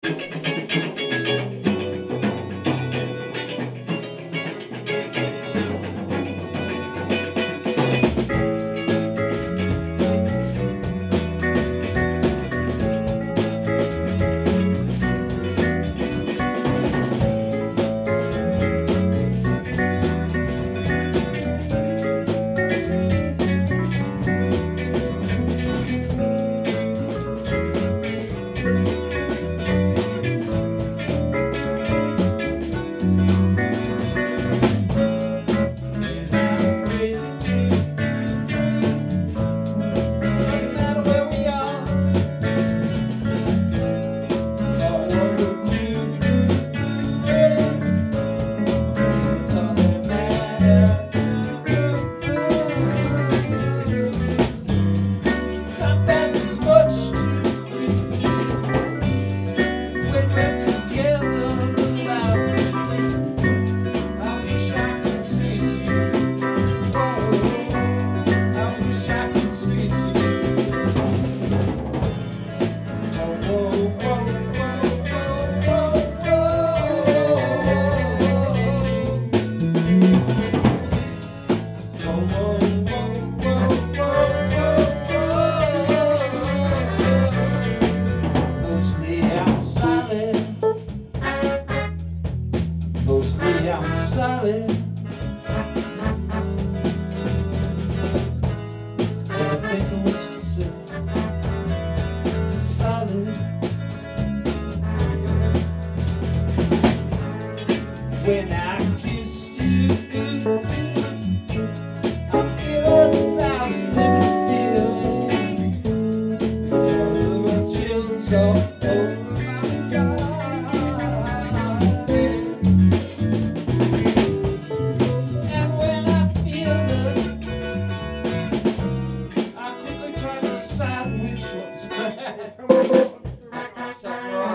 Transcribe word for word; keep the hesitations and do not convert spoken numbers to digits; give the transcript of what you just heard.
Mostly I'm solid. But I think I was considered solid. When I kissed you, I feel a thousand different feelings. There were chills all over my body. From